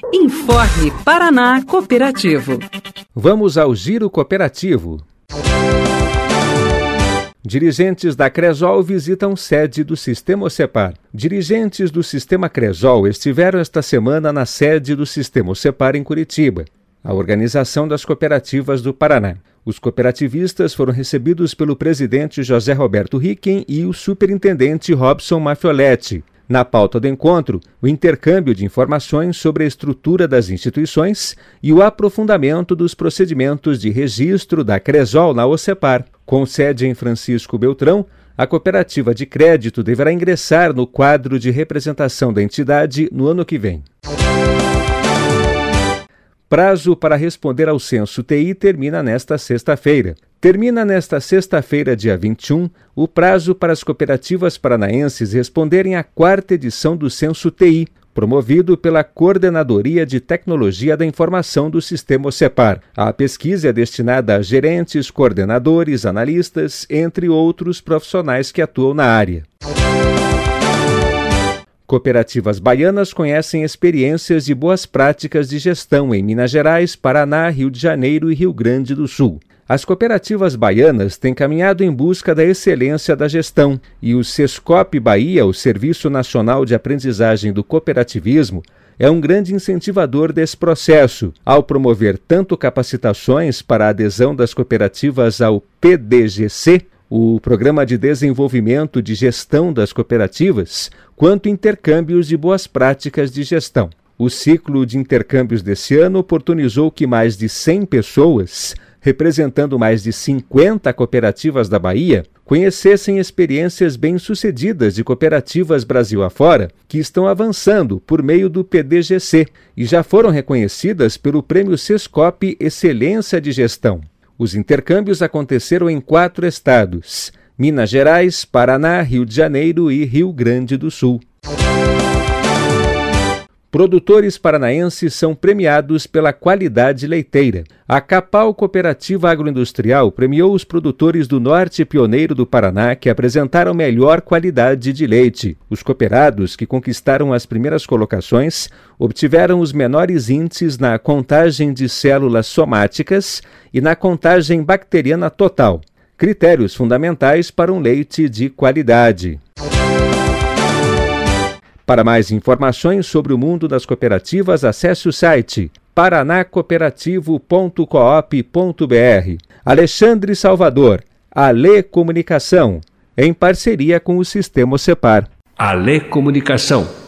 Informe Paraná Cooperativo. Vamos ao Giro Cooperativo. Dirigentes da Cresol visitam sede do Sistema OCEPAR. Dirigentes do Sistema Cresol estiveram esta semana na sede do Sistema OCEPAR em Curitiba, a Organização das Cooperativas do Paraná. Os cooperativistas foram recebidos pelo presidente José Roberto Ricken e o superintendente Robson Mafioletti. Na pauta do encontro, o intercâmbio de informações sobre a estrutura das instituições e o aprofundamento dos procedimentos de registro da Cresol na OCEPAR. Com sede em Francisco Beltrão, a cooperativa de crédito deverá ingressar no quadro de representação da entidade no ano que vem. Prazo para responder ao Censo TI termina nesta sexta-feira. Termina nesta sexta-feira, dia 21, o prazo para as cooperativas paranaenses responderem à 4ª edição do Censo TI, promovido pela Coordenadoria de Tecnologia da Informação do Sistema OCEPAR. A pesquisa é destinada a gerentes, coordenadores, analistas, entre outros profissionais que atuam na área. Cooperativas baianas conhecem experiências de boas práticas de gestão em Minas Gerais, Paraná, Rio de Janeiro e Rio Grande do Sul. As cooperativas baianas têm caminhado em busca da excelência da gestão e o Sescop Bahia, o Serviço Nacional de Aprendizagem do Cooperativismo, é um grande incentivador desse processo, ao promover tanto capacitações para a adesão das cooperativas ao PDGC, o Programa de Desenvolvimento de Gestão das Cooperativas, quanto intercâmbios de boas práticas de gestão. O ciclo de intercâmbios desse ano oportunizou que mais de 100 pessoas, representando mais de 50 cooperativas da Bahia, conhecessem experiências bem-sucedidas de cooperativas Brasil afora que estão avançando por meio do PDGC e já foram reconhecidas pelo Prêmio Sescop Excelência de Gestão. Os intercâmbios aconteceram em 4 estados: Minas Gerais, Paraná, Rio de Janeiro e Rio Grande do Sul. Produtores paranaenses são premiados pela qualidade leiteira. A Capal Cooperativa Agroindustrial premiou os produtores do Norte Pioneiro do Paraná que apresentaram melhor qualidade de leite. Os cooperados que conquistaram as primeiras colocações obtiveram os menores índices na contagem de células somáticas e na contagem bacteriana total, critérios fundamentais para um leite de qualidade. Para mais informações sobre o mundo das cooperativas, acesse o site paranacooperativo.coop.br. Alexandre Salvador, Ale Comunicação, em parceria com o Sistema OCEPAR. Ale Comunicação.